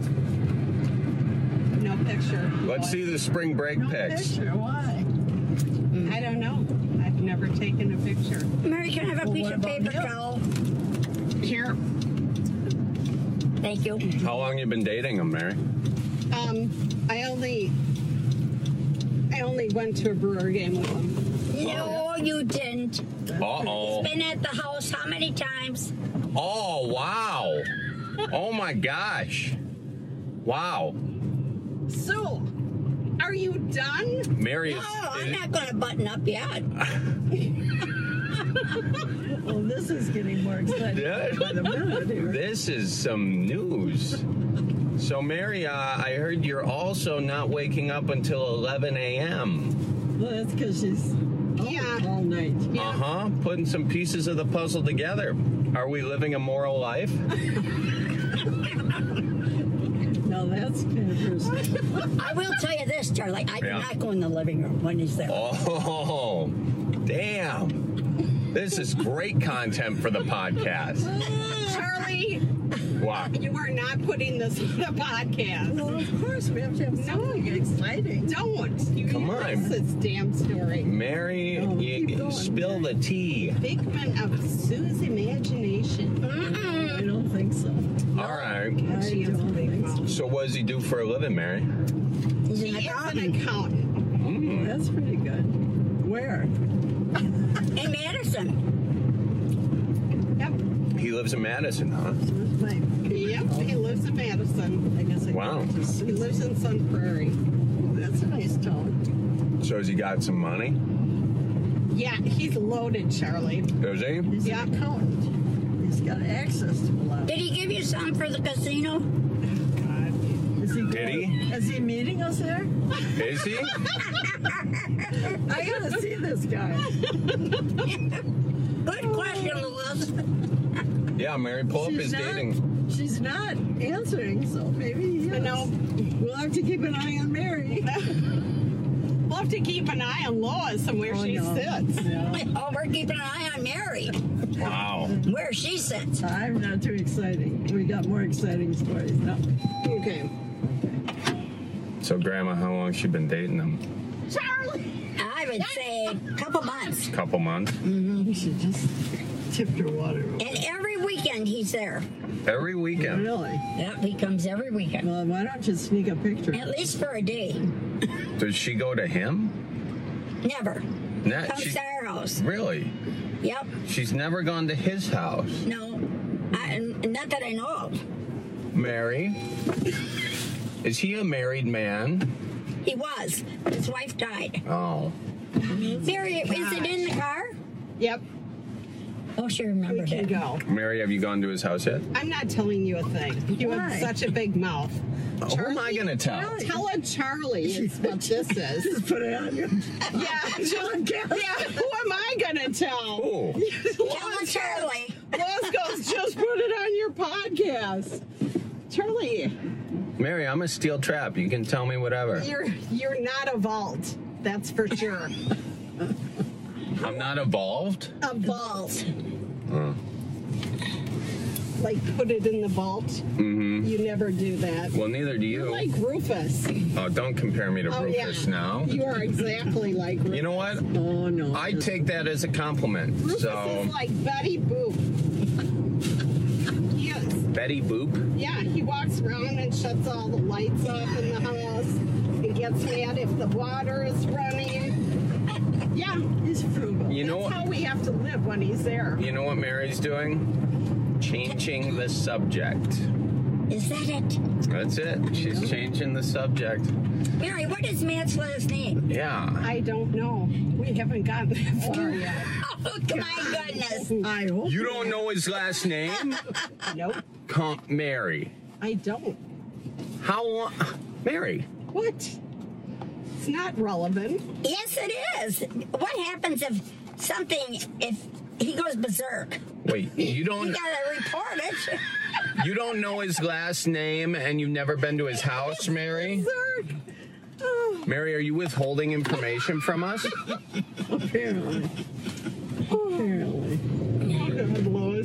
No picture. Let's Why? see the spring break no pics. Picture. Why? Mm. I don't know. I've never taken a picture. Mary, can I have a well, piece of paper towel? Here. Thank you. How long you been dating him, Mary? Um, I only, I only went to a Brewer game with him. No, you didn't. Uh-oh. He's been at the house how many times? Oh, wow. Oh, my gosh. Wow. Sue, are you done? Mary No, is, I'm is, not going to button up yet. Well, this is getting more exciting Yeah. by the minute here. This is some news. So, Mary, uh, I heard you're also not waking up until eleven a.m. Well, that's because she's Yeah. all night. Uh-huh. Putting some pieces of the puzzle together. Are we living a moral life? Now that's kind of personal. I will tell you this, Charlie. I do Yeah. not go in the living room when he's there. Oh, damn. This is great content for the podcast. Charlie, What? you are not putting this in the podcast. Well, of course, we have to have something exciting. Don't. You Come erase on. this damn story. Mary, you spill the tea. Figment of Sue's imagination. I don't think so. All right. She is a big mouth. So what does he do for a living, Mary? He is an accountant. Mm. That's pretty good. Where? In Madison. Yep. He lives in Madison, huh? Yep. He lives in Madison. I guess I Wow. He lives in Sun Prairie. That's a nice town. So has he got some money? Yeah, he's loaded, Charlie. Does he? He's Yeah. an accountant. He's got access to a lot. Did he give you some for the casino? Is he Did he? Is he meeting us there? Is he? I gotta see this guy. Good question, Lewis. Yeah, Mary, pull up She's his not- dating. She's not answering, so maybe he is. No. We'll have to keep an eye on Mary. We'll have to keep an eye on Lois and where Oh, she no. sits. Oh, we're keeping an eye on Mary. Wow. Where she sits. I'm not too exciting. We got more exciting stories now. Okay. So, Grandma, how long she been dating him? Charlie! I would say a couple months. Couple months. We should just tip your water. And every weekend he's there. Every weekend. Really? Yep, he comes every weekend. Well, why don't you sneak a picture? At least for a day. Does she go to him? Never. Nah, Comes she- to our house. Really? Yep. She's never gone to his house. No. I, not that I know of. Mary? Is he a married man? He was. His wife died. Oh. Mary, is it in the car? Yep. Oh, she remembered We can it. go. Mary, have you gone to his house yet? I'm not telling you a thing. You Why? have such a big mouth. Oh, who am I going to tell? Tell a Charlie is what this is. Just put it on your. Yeah, just, yeah. Who am I gonna tell? Oh. Tell a Charlie. Lois goes, just put it on your podcast. Charlie, Mary, I'm a steel trap. You can tell me whatever. you're you're not a vault. That's for sure. I'm not evolved? A vault. Oh. Like put it in the vault. Mm-hmm. You never do that. Well, neither do You're you. like Rufus. Oh, don't compare me to Oh Rufus yeah. now. You are exactly like Rufus. You know what? Oh no. I take that as a compliment. Rufus So, is like Betty Boop. He is. Betty Boop. Yeah, he walks around and shuts all the lights off in the house. He gets mad if the water is running. Yeah, he's frugal. You know That's what? how we have to live when he's there. You know what Mary's doing? Changing the subject. Is that it? That's it. She's changing the subject. Mary, what is Matt's last name? Yeah. I don't know. We haven't gotten that far yet. Oh, my goodness. I hope. You don't know his last name? Nope. Come, Mary. I don't. How long? Mary. What? It's not relevant. Yes, it is. What happens if something, if he goes berserk? Wait, you You don't gotta report it. you don't know his last name and you've never been to his house, Mary? Berserk. Oh. Mary, are you withholding information from us? Apparently. Apparently. Oh, God, Lois.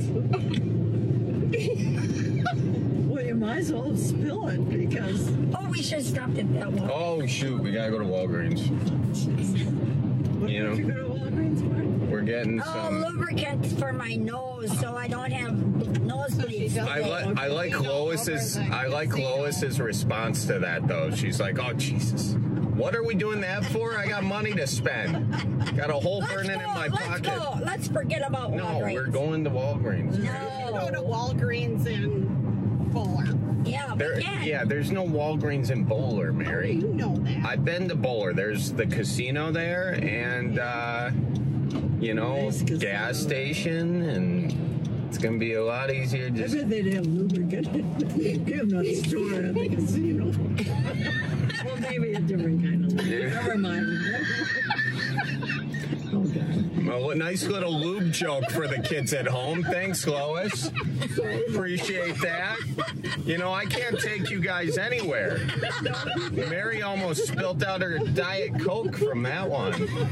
Well, you might as well spill it because. Oh, we should have stopped at that one. Oh shoot, we gotta go to Walgreens. What You know. did you go to Walgreens for? We're getting Oh, some. lubricant for my nose, so I don't have nosebleeds. I like I like Lois's I like Lois's response to that though. She's like, "Oh Jesus, what are we doing that for? I got money to spend. Got a hole Let's burning go, in my let's pocket." go. Let's forget about No, Walgreens. we're going to Walgreens. You go to Walgreens in Bowler. Yeah, we There, can. yeah, there's no Walgreens in Bowler, Mary. You know that. I've been to Bowler. There's the casino there, and uh, you know, gas station, and it's going to be a lot easier. Just... I bet they'd have lubricant. Give them a store at the casino. Well, maybe a different kind of lubricant. Never mind. Oh, God. Well, a nice little lube joke for the kids at home. Thanks, Lois. Appreciate that. You know, I can't take you guys anywhere. Mary almost spilt out her Diet Coke from that one.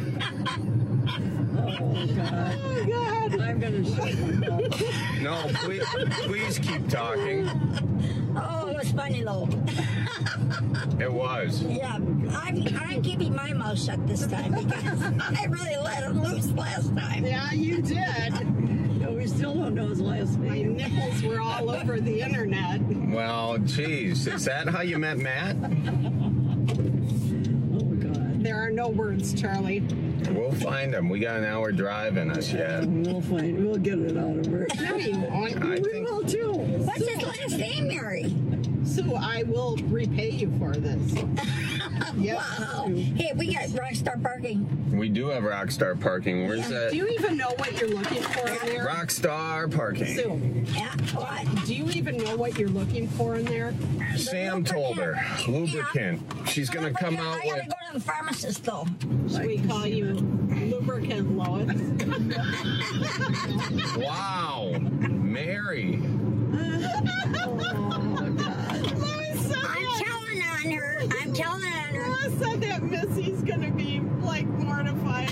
Oh, God. Oh, God. I'm going to shut my mouth. No, please, please keep talking. Oh, it was funny, though. It was. Yeah, I'm, I'm keeping my mouth shut this time because I really let it loose last time. Yeah, you did. No, we still don't know his last name. My nipples were all over the internet. Well, geez, is that how you met Matt? Oh, God. There are no words, Charlie. We'll find him. We got an hour drive in us yet. We'll find. We'll get it out of her. No, you won't. I we think... will too. What's his last name, Mary? Sue, I will repay you for this. Yep. Wow. Hey, we got Rockstar Parking. We do have Rockstar Parking. Where's yeah. that? Do you even know what you're looking for in there? Rockstar Parking. Sue. Yeah, what? Do you even know what you're looking for in there? Sam told her. Lubricant. Yeah. She's going to come out I gotta with... go to the pharmacist, though. Should we call you Lubricant Lois? Wow. Mary. I'm telling on her. I'm telling on her. I said that Missy's gonna be like mortified.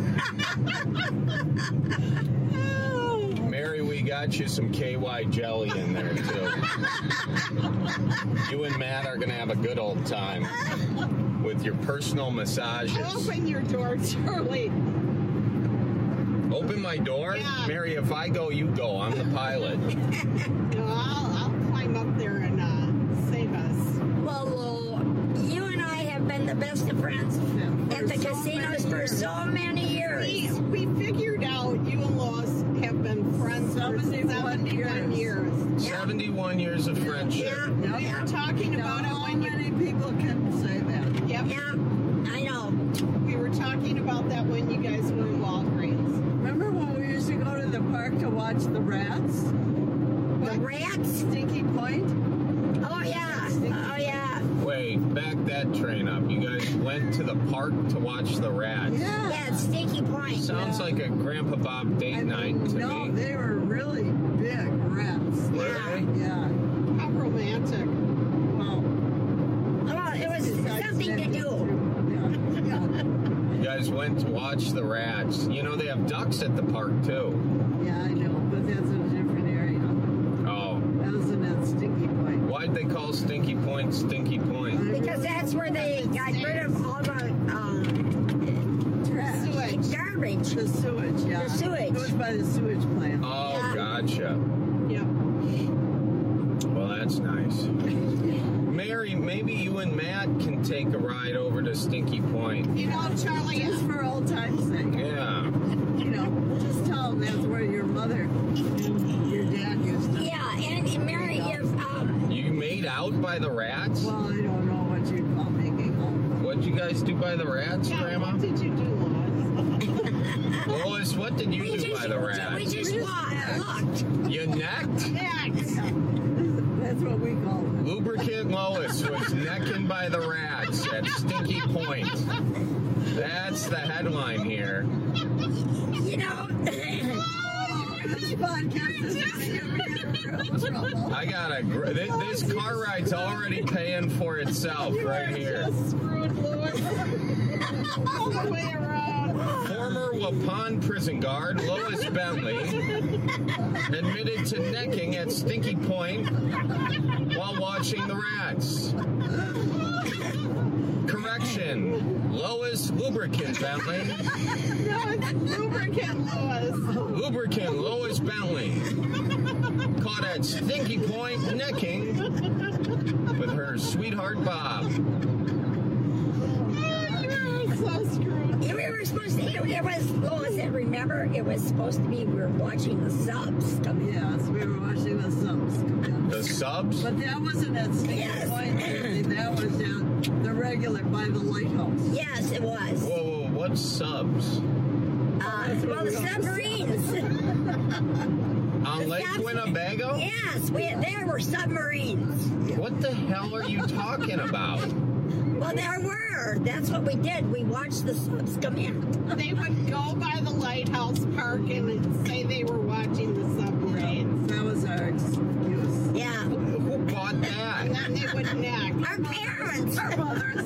Mary, we got you some K Y jelly in there too. You and Matt are gonna have a good old time with your personal massages. Open your door, Charlie. Open my door? Yeah. Mary, if I go, you go. I'm the pilot. No, I'll, I'll climb up there and uh, save us. Well, uh, you and I have been the best of friends yeah, at the so casinos for so many years. We, we figured out you and Lois have been friends for seventy-one years. years. Yeah. seventy-one years of friendship. Yeah, yeah. We were talking about it when many people can say that. Yep. Yeah, I know. We were talking about that when you guys were in Walgreens. Remember when we used to go to the park to watch the rats? The rats? Stinky Point? Oh, yeah. Oh, yeah. Wait, back that train up. You guys went to the park to watch the rats. Yeah, yeah it's Stinky Point. Sounds yeah. like a Grandpa Bob date I night mean, to no, me. No, they were really big rats. Were yeah. they? Yeah. How romantic. Well, oh, it was something to do. You guys went to watch the rats. You know, they have ducks at the park, too. Yeah, I know, but that's in a different area. Oh. That was in that Stinky Point. Why'd they call Stinky Point Stinky Point? Because that's where they got rid of all the um, trash. Sewage. Garbage. The sewage, yeah. The sewage. It was by the sewage plant. Oh, yeah. gotcha. Yep. Well, that's nice. Mary, maybe you and Matt can take a ride over to Stinky Point. You know, Charlie, just for old time's sake. Yeah. You know, just tell them that's where your mother and your dad used to. Yeah, and, and Mary, if um. You made out by the rats? Well, I don't know what you'd call making out. What'd you guys do by the rats, yeah, Grandma? What did you do, Lois? Lois, what did you we do just, by the rats? We just walked. You necked? Next. That's what we call it. Lubricant Lois was necking by the rats at Stinky Point. That's the headline here. You know, this podcast is real trouble. I got a gr- this, this car ride's already paying for itself you right here. Just screwed Lois all the way around. Former Waupun prison guard Lois Bentley admitted to necking at Stinky Point while watching the rats. Correction, Lois Lubricant Bentley. No, it's Lubricant Lois. Lubricant Lois Bentley. Caught at Stinky Point necking with her sweetheart Bob. So screwed. we were supposed to, it, it was, Lois, remember, it was supposed to be, we were watching the subs come in. Yes, we were watching the subs come in. The subs? But that wasn't at Stinky Yes. Point. That was down the regular by the lighthouse. Yes, it was. Whoa, whoa, what's subs? Uh, well, the submarines. On Lake Subs- Winnebago? Yes, we, there were submarines. What the hell are you talking about? Well, there were. That's what we did. We watched the subs come in. They would go by the lighthouse park and say they were watching the submarines. That was our excuse. Yeah. Who bought that? And then they would knock. Our parents. Our mothers.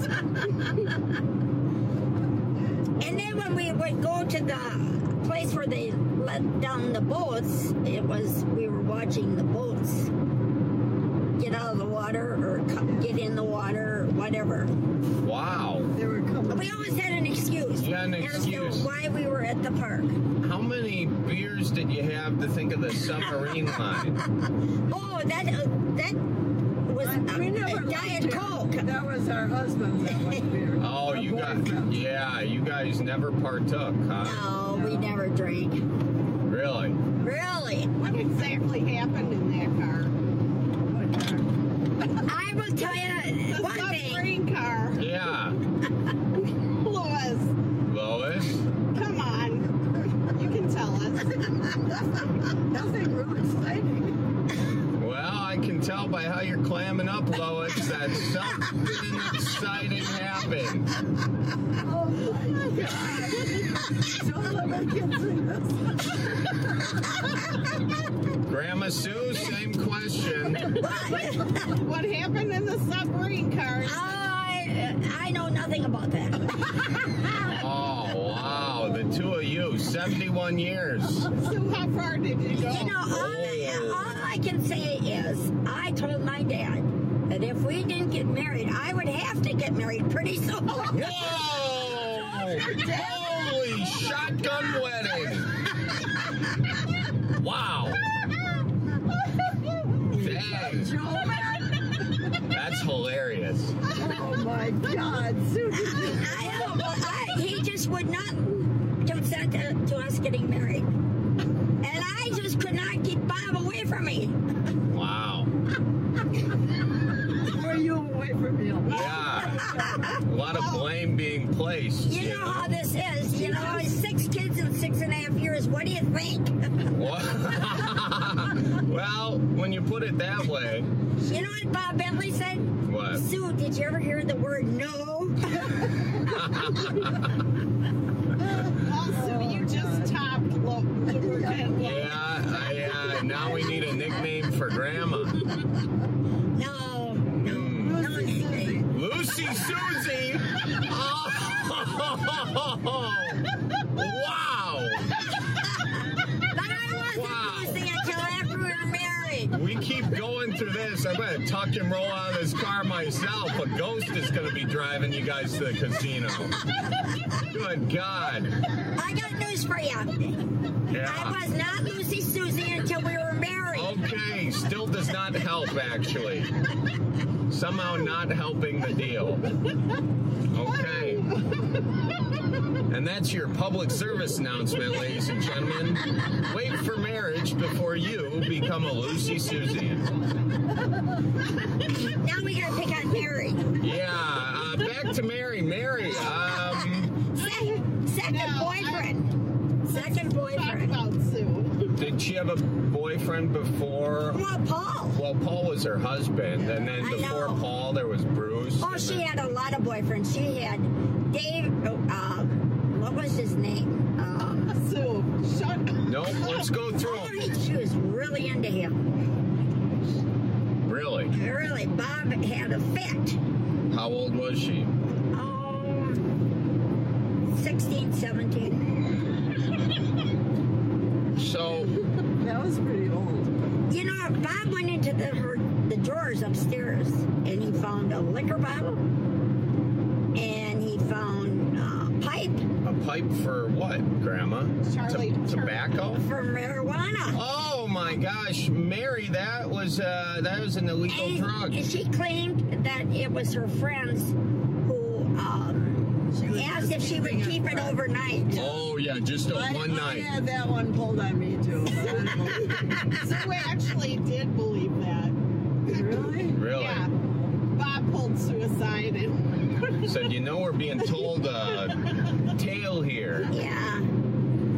And then when we would go to the place where they let down the boats, it was, we were watching the boats get out of the water or come, get in the water or whatever. Wow. They were coming. We always had an excuse. You had an excuse. As to why we were at the park. How many beers did you have to think of the submarine line? Oh, that uh, that was a, We never a Diet liked Coke. it. That was our husband that liked beer. Oh, Our you guys, boyfriend. yeah, you guys never partook, huh? No, we never drank. Really? Really? What exactly happened in that car? I will tell you The one thing. submarine car. Yeah. Lois, Lois? come on. You can tell us. Nothing really exciting. Well, I can tell by how you're clamming up, Lois, that something exciting happened. Oh my God. Don't let my kids see this. Grandma Sue, same question. What happened in the submarine car? I, I know nothing about that. Oh, wow. The two of you, seventy-one years. So how far did you go? You know, all, I, all I can say is I told my dad that if we didn't get married, I would have to get married pretty soon. Whoa! Holy shotgun wedding! Wow. Dang. That's hilarious. Oh my God, Susan. I know, but I, he just would not consent to, to us getting married. And I just could not keep Bob away from me. Wow. Were you away from me? Yeah. A lot of blame being placed. You know how this is. You know, six kids in six and a half years. What do you think? What? Well, when you put it that way. You know what Bob Bentley said? What? Sue, did you ever hear the word no? Also, you just topped Lo- Yeah, I, uh, now we need a nickname for Grandma. No, no, no nickname. Lucy Susie! Oh! Wow! But I wasn't Lucy until after we were married. We keep going through this. I'm going to tuck and roll out of this car myself. A ghost is going to be driving you guys to the casino. Good God. I got news for you. Yeah. I was not Lucy Susie until we were married. Okay, still does not help, actually. Somehow not helping the deal. Okay. And that's your public service announcement, ladies and gentlemen. Wait for marriage before you become a Lucy Susie. Now we gotta pick on Mary. Yeah, uh, back to Mary. Mary, um... Second, second boyfriend. Second boyfriend. Talk about Sue. Did she have a boyfriend before? Well, Paul. Well, Paul was her husband, and then I before know. Paul, there was Bruce. Oh, and she then- had a lot of boyfriends. She had Dave, um, what was his name? Um, Sue, shut up. Nope, let's go through oh, them. he- she was really into him. Really? Really, Bob had a fit. How old was she? Oh, sixteen, seventeen. So, That was pretty old. You know, Bob went into the her, the drawers upstairs and he found a liquor bottle and he found a pipe a pipe for what, Grandma? Charlie, T- tobacco? for marijuana. Oh my gosh, Mary, that was uh, that was an illegal And drug. she claimed that it was her friends who um, was asked just if she would keeping it keep it fresh. overnight. Oh yeah, just a I, one I night. had that one pulled on me too. But I don't know. Sue actually did believe that. Really? Really? Yeah. Bob pulled suicide and Said, you know, we're being told a tale here. Yeah.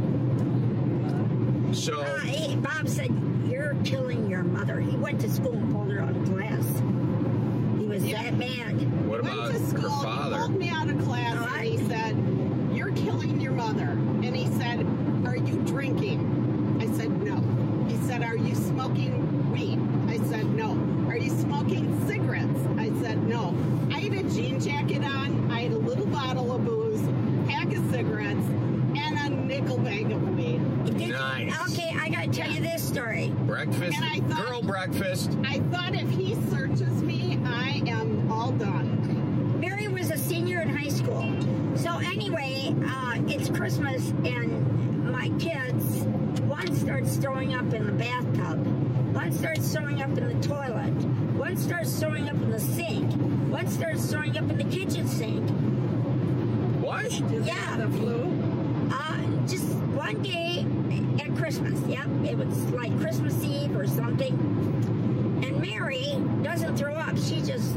killing your mother. He went to school and pulled her out of class. He was Yeah. that mad. What Went about to school, her he father? pulled me out of class, and he said, "You're killing your mother." And he said, "Are you drinking?" I said, "No." He said, "Are you smoking weed?" I said, "No." "Are you smoking cigarettes?" I said, "No." I had a jean jacket on. I had a little bottle of booze, pack of cigarettes, and a nickel bag of weed. Nice. Okay, I gotta tell you this story. Breakfast, And I thought- girl breakfast. I thought if he searches me, I am all done. Mary was a senior in high school. So anyway, uh, it's Christmas and my kids, one starts throwing up in the bathtub, one starts throwing up in the toilet, one starts throwing up in the sink, one starts throwing up in the kitchen sink. What? Yeah. The flu? Uh, just one day at Christmas. Yep, it was like Christmas Eve or something. And Mary doesn't throw up. She just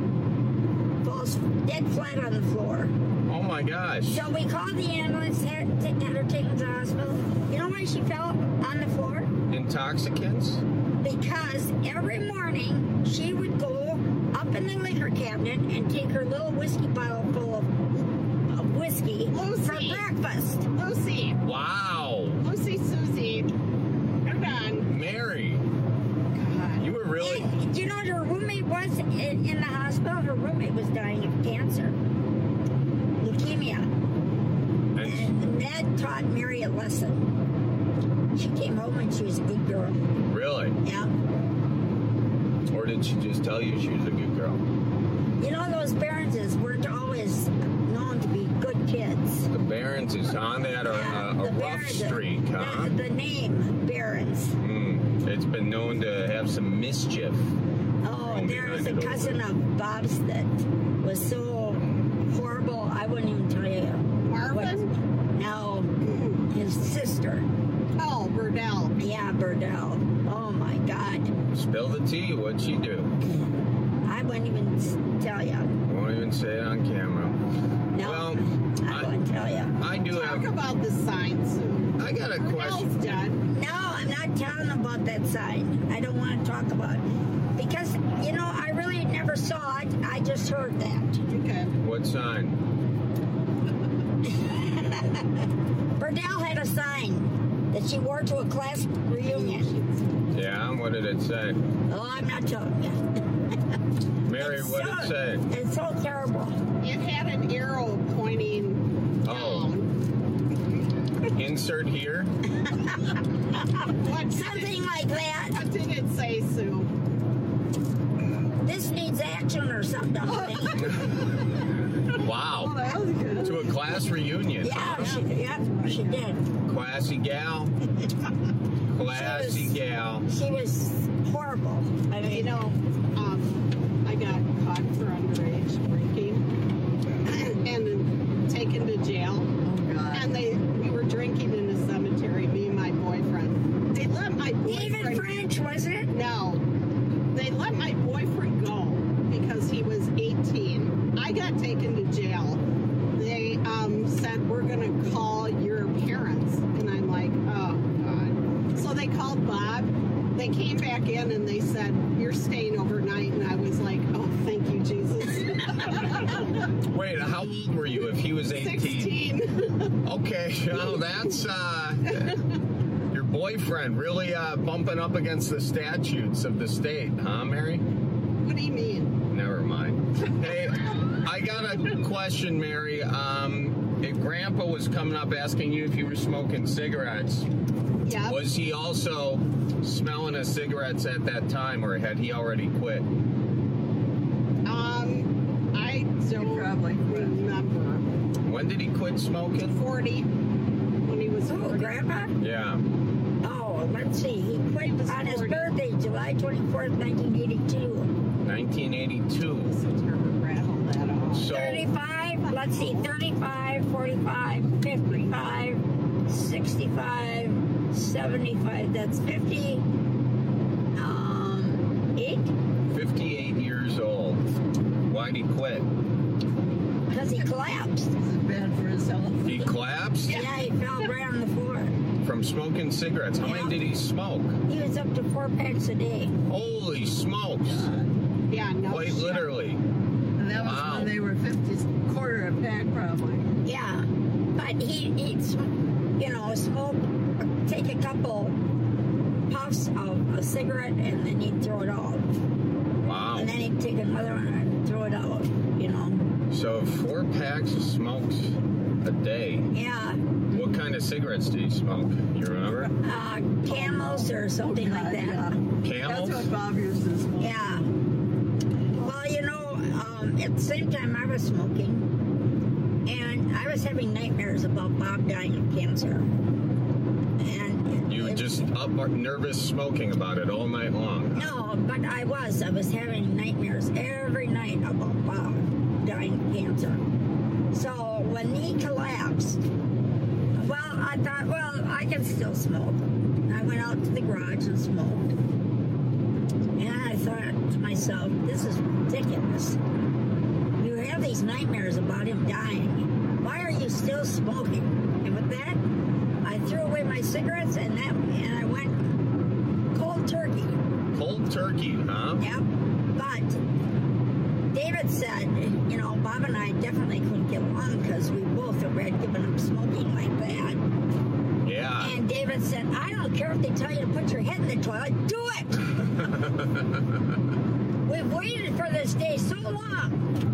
falls dead flat on the floor. Oh my gosh. So we called the ambulance, had, had her taken to the hospital. You know why she fell on the floor? Intoxicants? Because every morning she would go up in the liquor cabinet and take her little whiskey bottle full of, of whiskey Lucy. for breakfast. Lucy. Wow. Lucy, Susie. They're done. Mary. You were really. And, do you know what her roommate was in, in the hospital? Her roommate was dying of cancer, leukemia. And And that taught Mary a lesson. She came home and she was a good girl. really? Yeah. Or did she just tell you she was a good girl? You know, those Barronses weren't always known to be good kids. The Barons is on that or Yeah, a, a the rough Barons- streak, huh? The, the name Barons. Mm, it's been known to have some mischief. Oh, Oh, there was a behind it cousin of Bob's that was so horrible, I wouldn't even tell you. Marvin? What, no, his sister. Oh, Burdell. Yeah, Burdell. Oh my God. Spill the tea. What'd she do? I wouldn't even s- tell you. Won't even say it on camera. No, Well, I wouldn't tell you. I do Talk have. about the sign, Sue. I got a Burdell's question. done. No, I'm not telling about that sign. I don't want to talk about it. Because, you know, I really never saw it. I just heard that. Okay. What sign? Burdell had a sign that she wore to a class reunion. Yeah, what did it say? Oh, I'm not telling you. Mary, It's what did so- it say? It's so terrible. It had an arrow pointing Oh. down. Insert here. What did Something like that. What did it say, Sue? This needs action or something. Wow. That was good. To a class reunion. Yeah, she, yep, she did. Classy gal. Classy She was- gal. She was horrible. I mean, You know, um, I got caught for underage drinking and then taken to jail. oh God. And they, we were drinking in a cemetery, me and my boyfriend. They let my boyfriend. David French, wasn't it? No, they let my boyfriend go because he was eighteen. I got taken to jail. They um, said, we're going to call your parents. And I'm like, oh, God. So they called Bob. They came back in and they said, you're staying overnight. And I was like, oh, thank you, Jesus. Wait, how old were you if he was eighteen? sixteen. Okay, well, that's uh, your boyfriend really uh, bumping up against the statutes of the state, huh, Mary? What do you mean? Never mind. Hey, I got a question, Mary. Um, if Grandpa was coming up asking you if you were smoking cigarettes, Yeah. was he also smelling his cigarettes at that time, or had he already quit? Um, I don't probably quit. remember. When did he quit smoking? forty. When he was Oh, forty. Grandpa? Yeah. Oh, let's see. He quit was on his forty. birthday, July twenty-fourth, nineteen eighty-two. nineteen eighty-two. Sit here and rattle that off. So, thirty-five, let's see, thirty-five, forty-five, fifty-five, sixty-five, seventy-five, that's fifty, um, eight? fifty-eight years old. Why'd he quit? Because he collapsed. Bad for his health. He collapsed? Yeah, he fell right on the floor. from smoking cigarettes. How Yeah. many did he smoke? He was up to four packs a day. Holy smokes. Yeah, no. Quite shit. literally. And that was Wow. when they were fifty, quarter a pack probably. Yeah, but he, he'd, sm- you know, smoke, take a couple puffs of a cigarette and then he'd throw it out. Wow. And then he'd take another one and throw it out, you know. So four packs of smokes a day. Yeah, What kind of cigarettes did he smoke? You remember? uh, camels or something like that. Camels? That's what Bob used to smoke. Yeah. Well, you know, um, at the same time I was smoking, and I was having nightmares about Bob dying of cancer. And You were just up nervous smoking about it all night long. no, but I was. I was having nightmares every night about Bob dying of cancer. So when he collapsed, well, I thought, well, I can still smoke. I went out to the garage and smoked. And I thought to myself, this is ridiculous. You have these nightmares about him dying. Why are you still smoking? And with that, I threw away my cigarettes and that, and I went cold turkey. Cold turkey, huh? Yep. But David said, you know, Bob and I definitely couldn't get along because we both had given up smoking like that. Yeah. And David said, I don't care if they tell you to put your head in the toilet, do it! We've waited for this day so long.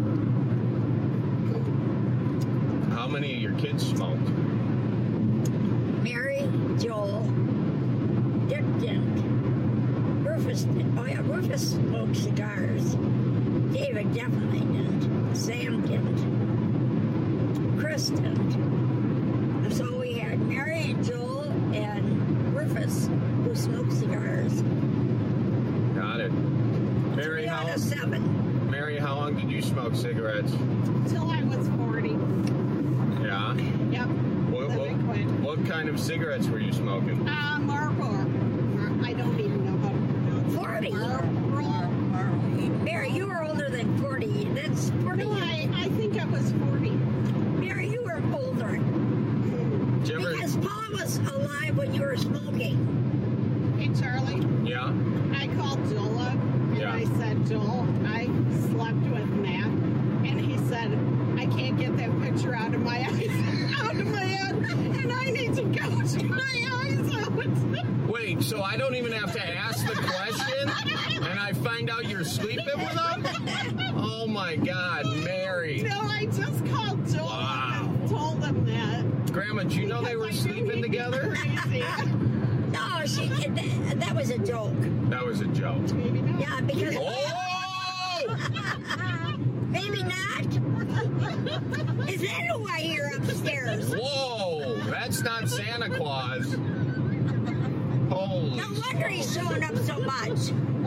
How many of your kids smoked? Mary, Joel, Dick didn't. Rufus did. Oh yeah, Rufus smoked cigars. David definitely didn't. Sam didn't. Chris didn't. And so we had Mary and Joel and Rufus who smoked cigars. Got it. Mary, Three how, out of seven. Mary, how long did you smoke cigarettes? Till I was forty. Yeah. Yep. What, Then what, I quit. what kind of cigarettes were you smoking? Uh, Marlboro. Mar- I don't even know how to pronounce it. Forty. Marlboro. Mary, you were older than forty. That's forty. No, I, I think I was forty. Mary, you were older. Did you ever- Because Paul was alive when you were smoking. Hey, Charlie. Yeah. I called Joel up and Yeah. I said, Joel, I slept with Matt. And he said, I can't get that picture out of my eyes, out of my head. And I need to gouge my eyes out. Wait, so I don't even have to ask the question and I find out you're sleeping with them? Oh my God, Mary. No, I just called Joel Wow. and told him that. Grandma, do you know they were Because I knew sleeping he'd be together? crazy. No, she. That, that was a joke. That was a joke. Maybe not. Yeah, because. Oh! Maybe not. Is that who I hear upstairs? Whoa, that's not Santa Claus. Holy. No wonder he's showing up so much.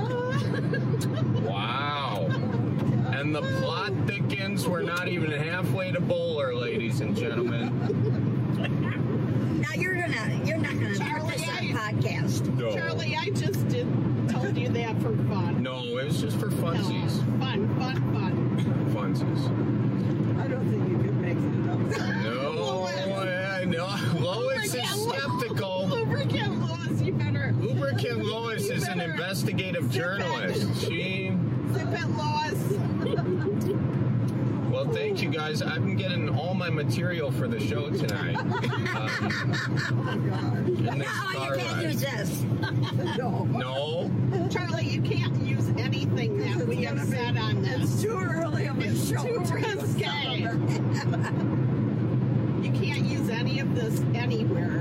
Wow. And the plot thickens. We're not even halfway to bowler, ladies and gentlemen. Now you're gonna. You're not gonna put this on podcast. No. Charlie, I just did told you that for fun. No, it was just for funsies. No, fun, fun, fun. Funsies. I don't think you could make it up. No, eh, no. Lois is skeptical. Lubricant Lois, you better. Lubricant Lois is an investigative journalist. She. Zip it, Lois. Well, thank you guys. I've been getting all my material for the show tonight. Um, in this No, car you can't ride. use this. No. No. Charlie, you can't use anything that we have said on this. It's too early of a It's show. too to risque. discover. You can't use any of this anywhere.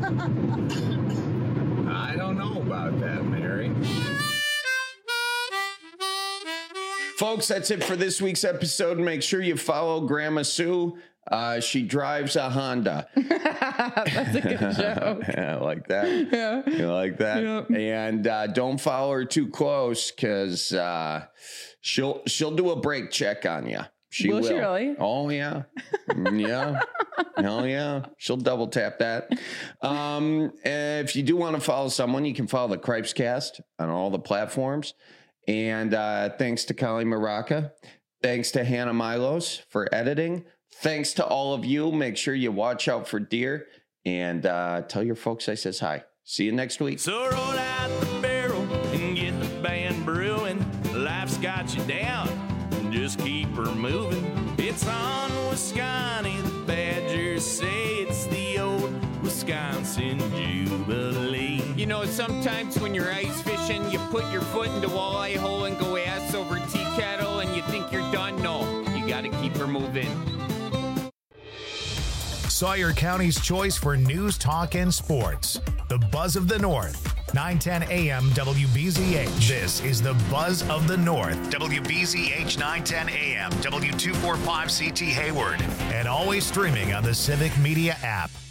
I don't know about that, Mary. Folks, that's it for this week's episode. Make sure you follow Grandma Sue. Uh, she drives a Honda. That's a good joke. Yeah, I like that. Yeah. You like that? Yep. And uh, don't follow her too close because uh, she'll she'll do a brake check on you. She Will will. she really? Oh yeah, yeah. Hell yeah. She'll double tap that. Um, if you do want to follow someone, you can follow the Cripes Cast on all the platforms. And uh, thanks to Kali Maraca. Thanks to Hannah Milos for editing. Thanks to all of you. Make sure you watch out for deer And uh, tell your folks I says hi. See you next week. So roll out the barrel and get the band brewing. Life's got you down, just keep her moving. It's on Wisconsin, the Badgers say it's the old Wisconsin Jubilee. You know, sometimes when you're ice fishing, you put your foot in the walleye hole and go ass over tea kettle and you think you're done. No, you got to keep her moving. Sawyer County's choice for news, talk, and sports. The Buzz of the North. nine ten A M W B Z H. This is the Buzz of the North. W B Z H nine ten A M, W two forty-five C T Hayward. And always streaming on the Civic Media app.